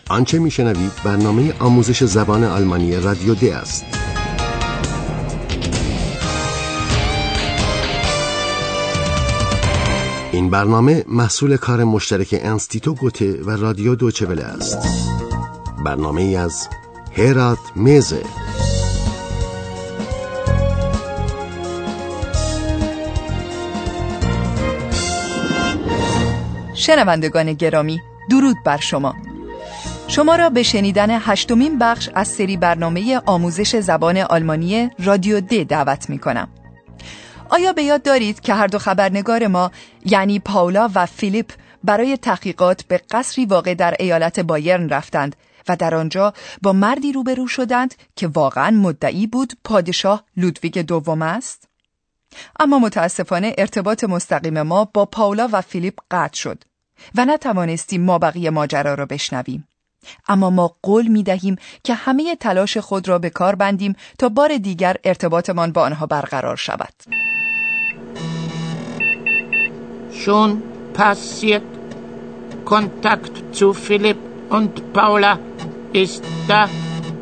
آنچه میشنوید برنامه آموزش زبان آلمانی رادیو د است. این برنامه محصول کار مشترک انستیتو گوته و رادیو دویچه وله است. برنامه ای از هرات میزه. شنوندگان گرامی، درود بر شما. شما را به شنیدن 8مین بخش از سری برنامه آموزش زبان آلمانی رادیو د دعوت می کنم. آیا به یاد دارید که هر دو خبرنگار ما یعنی پاولا و فیلیپ برای تحقیقات به قصری واقع در ایالت بایرن رفتند و در آنجا با مردی روبرو شدند که واقعاً مدعی بود پادشاه لودویگ دوم است؟ اما متاسفانه ارتباط مستقیم ما با پاولا و فیلیپ قطع شد و نتوانستیم مابقی ماجرا را بشنویم. اما ما قول می دهیم که همه تلاش خود را به کار بندیم تا بار دیگر ارتباطمان با آنها برقرار شود. Schon passiert. Kontakt zu Philipp und Paula ist da.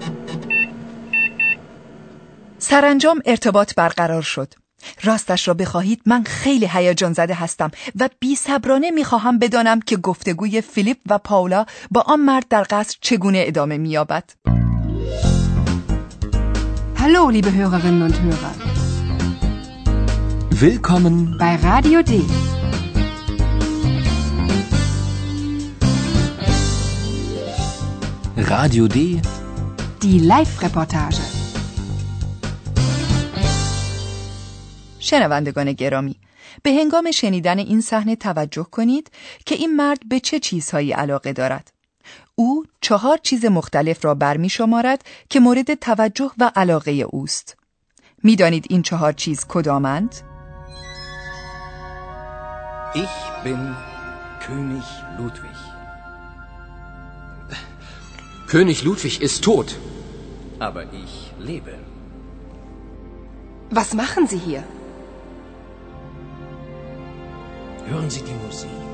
سرانجام ارتباط برقرار شد. راستش را بخواهید من خیلی هیجان زده هستم و بی‌صبرانه می‌خواهم بدانم که گفتگوی فیلیپ و پاولا با آن مرد در قصر چگونه ادامه می‌یابد. Hallo, liebe Hörerinnen und Hörer. Willkommen bei Radio D. Radio D. Die Live-Reportage. شنوندگان گرامی، به هنگام شنیدن این صحنه توجه کنید که این مرد به چه چیزهایی علاقه دارد. او 4 چیز مختلف را برمی شمارد که مورد توجه و علاقه اوست. می دانید این 4 چیز کدامند؟ Ich bin König Ludwig. König Ludwig ist tot. Aber ich lebe. Was machen Sie hier? Hören Sie die Musik.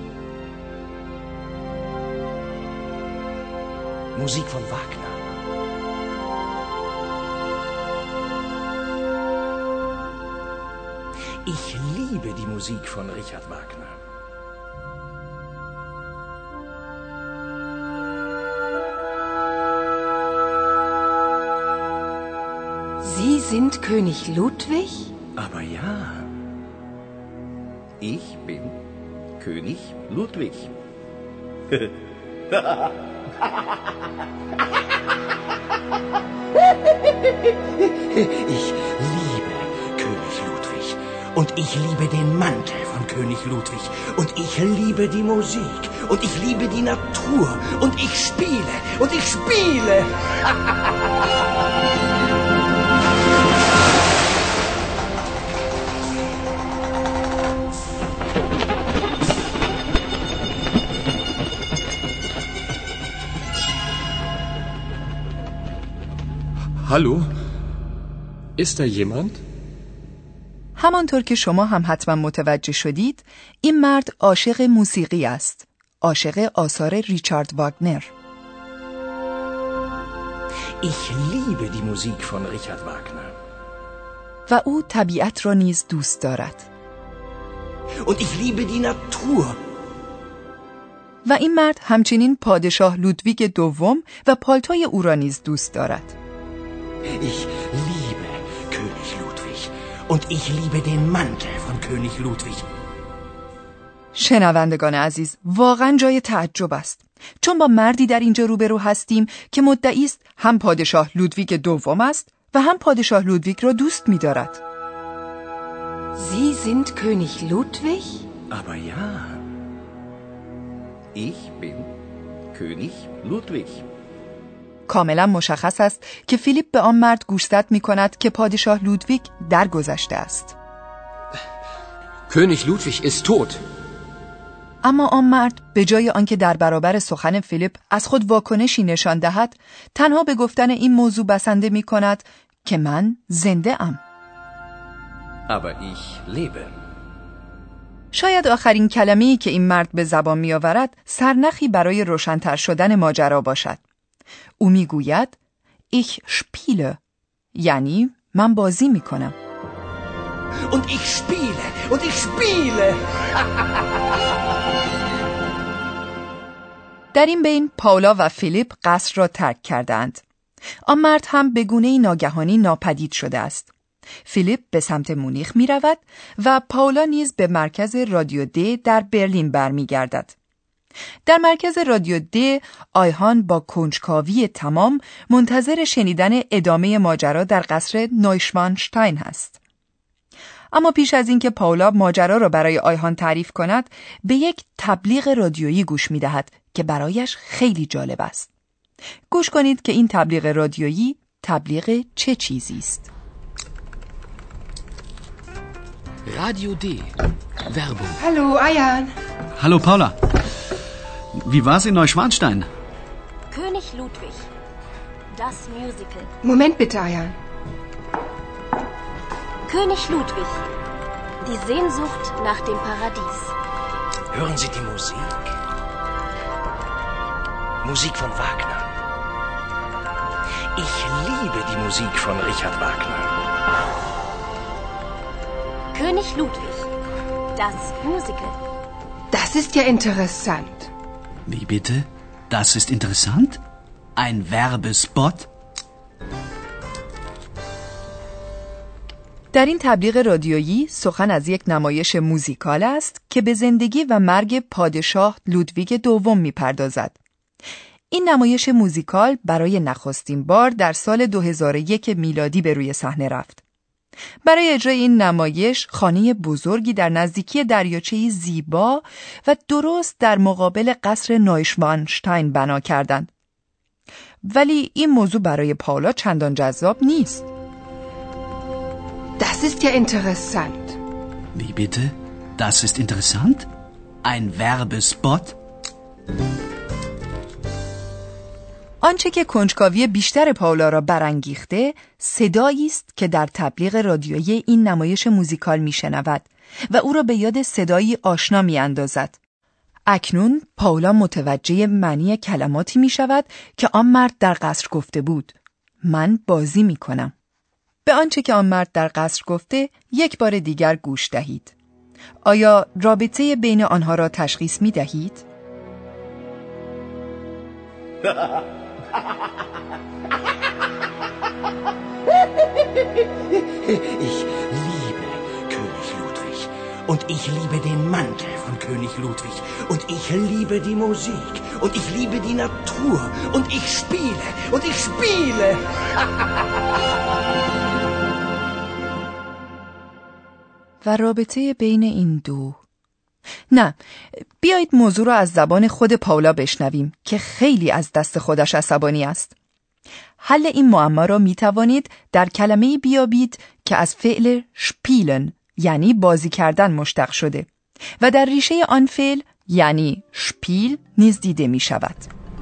Musik von Wagner. Ich liebe die Musik von Richard Wagner. Sie sind König Ludwig? Aber ja. Ich bin König Ludwig. Ich liebe König Ludwig. Und ich liebe den Mantel von König Ludwig. Und ich liebe die Musik. Und ich liebe die Natur. Und ich spiele. Und ich spiele. Hallo? Ist da jemand? همانطور که شما هم حتما متوجه شدید، این مرد عاشق موسیقی است. عاشق آثار ریچارد واگنر. Ich liebe die Musik von Richard Wagner. و او طبیعت را نیز دوست دارد. Und ich liebe die Natur. و این مرد همچنین پادشاه لودویگ دوم و پالتوی او را نیز دوست دارد. Ich liebe König Ludwig. Und ich liebe den Mantel von König Ludwig. شنوندگان عزیز، واقعا جای تعجب است، چون با مردی در اینجا روبرو هستیم که مدعی است هم پادشاه لودویگ دوم است و هم پادشاه لودویگ را دوست می‌دارد. Sie sind König Ludwig? Aber ja. Ich bin König Ludwig. کاملا مشخص است که فیلیپ به آن مرد گوشزد می‌کند که پادشاه لودویگ درگذشته است. König Ludwig ist tot. اما آن مرد به جای آنکه در برابر سخن فیلیپ از خود واکنشی نشان دهد، تنها به گفتن این موضوع بسنده می‌کند که من زنده ام. Aber ich lebe. شاید آخرین کلمه‌ای که این مرد به زبان می‌آورد سرنخی برای روشن‌تر شدن ماجرا باشد. او می‌گوید Ich spiele، یعنی من بازی می‌کنم. Und ich spiele, und ich spiele. در این بین پاولا و فیلیپ قصر را ترک کردند. آن مرد هم به گونه‌ای ناگهانی ناپدید شده است. فیلیپ به سمت مونیخ می رود و پاولا نیز به مرکز رادیو د در برلین برمیگردد. در مرکز رادیو د آیهان با کنجکاوی تمام منتظر شنیدن ادامه ماجرا در قصر نویشوانشتاین است. اما پیش از اینکه پاولا ماجرا را برای آیهان تعریف کند، به یک تبلیغ رادیویی گوش می دهد که برایش خیلی جالب است. گوش کنید که این تبلیغ رادیویی تبلیغ چه چیزی است. Radio D. Werbung. Hallo, Ayan. Hallo, Paula. Wie war's in Neuschwanstein? König Ludwig. Das Musical. Moment bitte, Ayan. König Ludwig. Die Sehnsucht nach dem Paradies. Hören Sie die Musik? Musik von Wagner. Ich liebe die Musik von Richard Wagner. König Ludwig. Das Musical. Das ist ja interessant. Wie bitte? Das ist interessant? Ein Werbespot? در این تبلیغ رادیویی سخن از یک نمایش موزیکال است که به زندگی و مرگ پادشاه لودویگ دوم می‌پردازد. این نمایش موزیکال برای نخستین بار در سال 2001 میلادی به روی صحنه رفت. برای اجرای این نمایش خانه بزرگی در نزدیکی دریاچه زیبا و درست در مقابل قصر نویشوانشتاین بنا کردند. ولی این موضوع برای پاولا چندان جذاب نیست. Das ist ja interessant. Wie bitte? Das ist interessant? Ein Werbespot? آنچه که کنجکاوی بیشتر پاولا را برانگیخته صدایی است که در تبلیغ رادیویی این نمایش موزیکال میشنود و او را به یاد صدایی آشنا میاندازد. اکنون پاولا متوجه معنی کلماتی میشود که آن مرد در قصر گفته بود. من بازی میکنم. به آنچه که آن مرد در قصر گفته یک بار دیگر گوش دهید. آیا رابطه بین آنها را تشخیص می دهید؟ Ich liebe König Ludwig. Und ich liebe den Mantel von König Ludwig. Und ich liebe die Musik. Und ich liebe die Natur. Und ich spiele. Und ich spiele. و رابطه بین این دو. نه، بیایید موضوع را از زبان خود پاولا بشنویم که خیلی از دست خودش عصبانی است. حل این معما را می توانید در کلمه‌ای بیابید که از فعل شپیلن یعنی بازی کردن مشتق شده و در ریشه آن فعل یعنی شپیل نیز دیده می شود.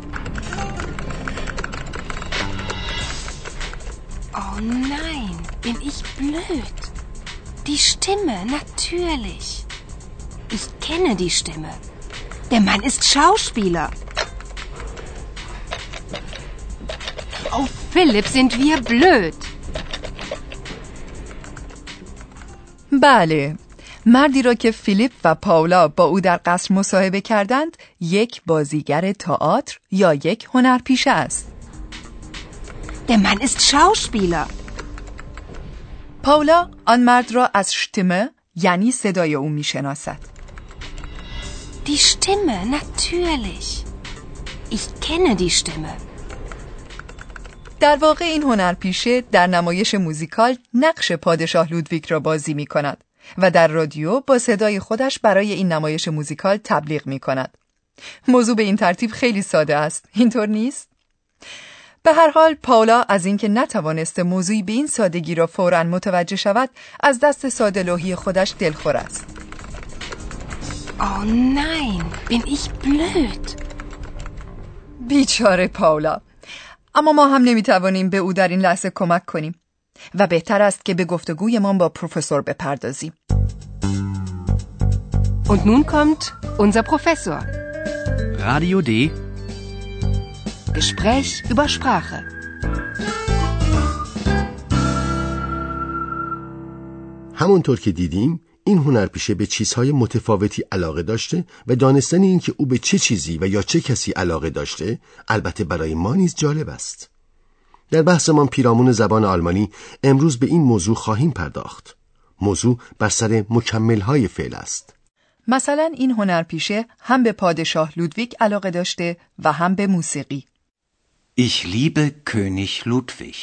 Oh nein, bin ich blöd. Die Stimme, natürlich. Ich kenne die Stimme. Der Mann ist Schauspieler. Oh, Philipp, sind wir blöd. بله، مردی را که فیلیپ و پاولا با او در قصر مصاحبه کردند یک بازیگر تئاتر یا یک هنرپیشه است. Der Mann ist Schauspieler. پاولا آن مرد را از شتیمه یعنی صدای او میشناسد. Die Stimme, natürlich. Ich kenne die Stimme. در واقع این هنرپیشه در نمایش موزیکال نقش پادشاه لودویگ را بازی می کند و در رادیو با صدای خودش برای این نمایش موزیکال تبلیغ می کند. موضوع به این ترتیب خیلی ساده است، اینطور نیست؟ به هر حال پاولا از اینکه نتوانسته موضوعی به این سادگی را فوراً متوجه شود از دست ساده‌لوحی خودش دلخور است. Oh nein, bin ich blöd. بیچاره پاولا. اما ما هم نمیتوانیم به او در این لحظه کمک کنیم و بهتر است که به گفتگویمان با پروفسور بپردازیم. Und nun kommt unser Professor. Radio D. Gespräch über Sprache. همونطور که دیدیم این هنرپیشه به چیزهای متفاوتی علاقه داشته و دانستن این که او به چه چیزی و یا چه کسی علاقه داشته البته برای ما نیز جالب است. در بحثمان پیرامون زبان آلمانی امروز به این موضوع خواهیم پرداخت. موضوع بر سر مکمل‌های فعل است. مثلا این هنرپیشه هم به پادشاه لودویگ علاقه داشته و هم به موسیقی. Ich liebe König Ludwig.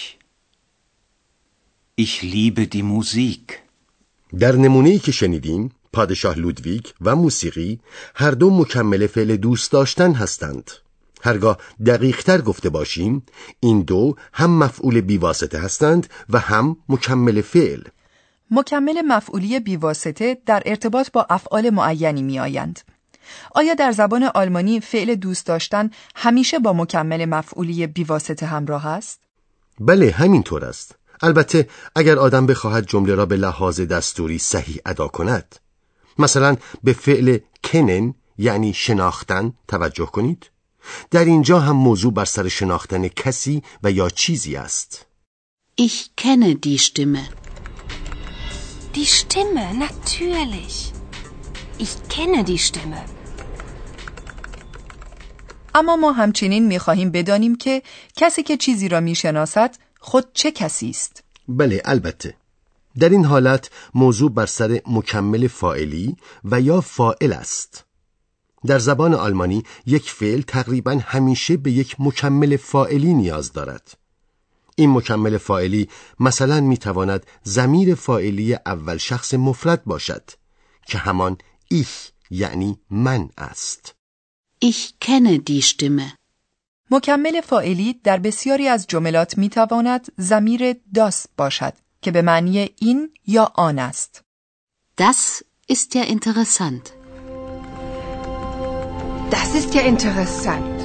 Ich liebe die Musik. در نمونه‌ای که شنیدیم پادشاه لودویگ و موسیقی هر دو مکمل فعل دوست داشتن هستند. هرگاه دقیق‌تر گفته باشیم این دو هم مفعول بیواسطه هستند و هم مکمل فعل. مکمل مفعولی بیواسطه در ارتباط با افعال معینی می آیند. آیا در زبان آلمانی فعل دوست داشتن همیشه با مکمل مفعولی بیواسطه همراه است؟ بله همینطور است. البته اگر آدم بخواهد جمله را به لحاظ دستوری صحیح ادا کند. مثلا به فعل kennen یعنی شناختن توجه کنید. در اینجا هم موضوع بر سر شناختن کسی و یا چیزی است. Ich kenne die Stimme. Die Stimme, natürlich. Ich kenne die Stimme. اما ما همچنین می‌خواهیم بدانیم که کسی که چیزی را می‌شناسد خود چه کسی است؟ بله البته. در این حالت موضوع بر سر مکمل فاعلی و یا فاعل است. در زبان آلمانی یک فعل تقریباً همیشه به یک مکمل فاعلی نیاز دارد. این مکمل فاعلی مثلا میتواند ضمیر فاعلی اول شخص مفرد باشد که همان ich یعنی من است. Ich kenne die Stimme. مکمل فاعلی در بسیاری از جملات میتواند ضمیر das باشد که به معنی این یا آن است. Das ist ja interessant. Das ist ja interessant.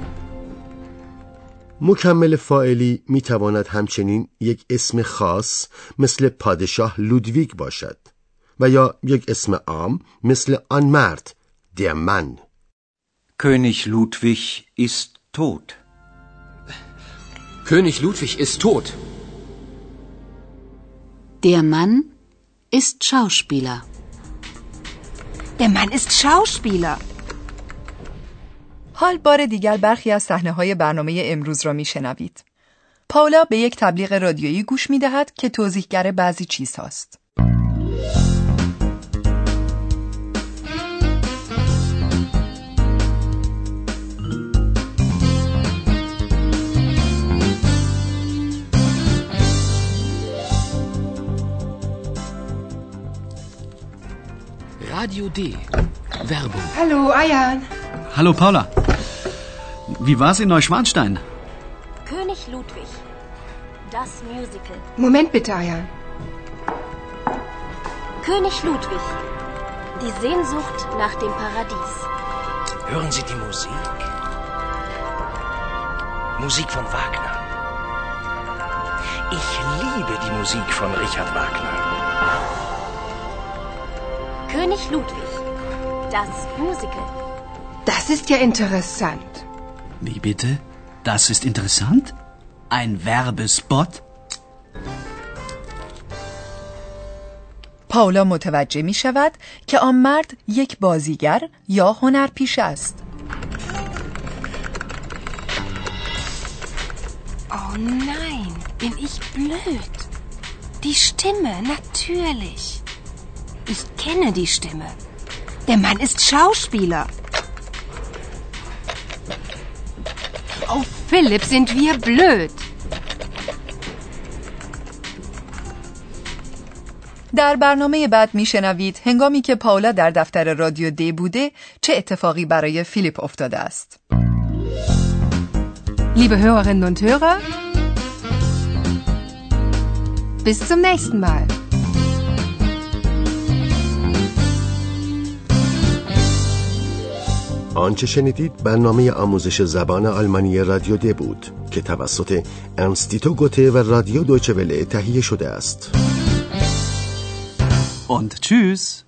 مکمل فاعلی میتواند همچنین یک اسم خاص مثل پادشاه لودویگ باشد و یا یک اسم عام مثل آن مرد der Mann. König Ludwig ist tot. König Ludwig ist tot. Der Mann ist Schauspieler. Der Mann ist Schauspieler. حال بار دیگر برخی از صحنه‌های برنامه امروز را میشنوید. پاولا به یک تبلیغ رادیویی گوش میدهد که توضیحگر بعضی چیزهاست. Radio D. Werbung. Hallo, Ayan. Hallo Paula. Wie war's in Neuschwanstein? König Ludwig. Das Musical. Moment bitte, Ayan. König Ludwig. Die Sehnsucht nach dem Paradies. Hören Sie die Musik? Musik von Wagner. Ich liebe die Musik von Richard Wagner. König Ludwig. Das Musical. Das ist ja interessant. Wie bitte? Das ist interessant? Ein Werbespot? پاولا متوجه می شود که آن مرد یک بازیگر یا هنرپیشه است. Oh nein, bin ich blöd. Die Stimme, natürlich. Ich kenne die Stimme. Der Mann ist Schauspieler. Oh, Philipp, sind wir blöd. در برنامه بعد میشنوید هنگامی که پاولا در دفتر رادیو دی بوده چه اتفاقی برای فیلیپ افتاده است. Liebe Hörerinnen und Hörer, bis zum nächsten Mal. آنچه شنیدید برنامه آموزش زبان آلمانی رادیو د بود که توسط انستیتو گوته و رادیو دویچه وله تهیه شده است. Und tschüss.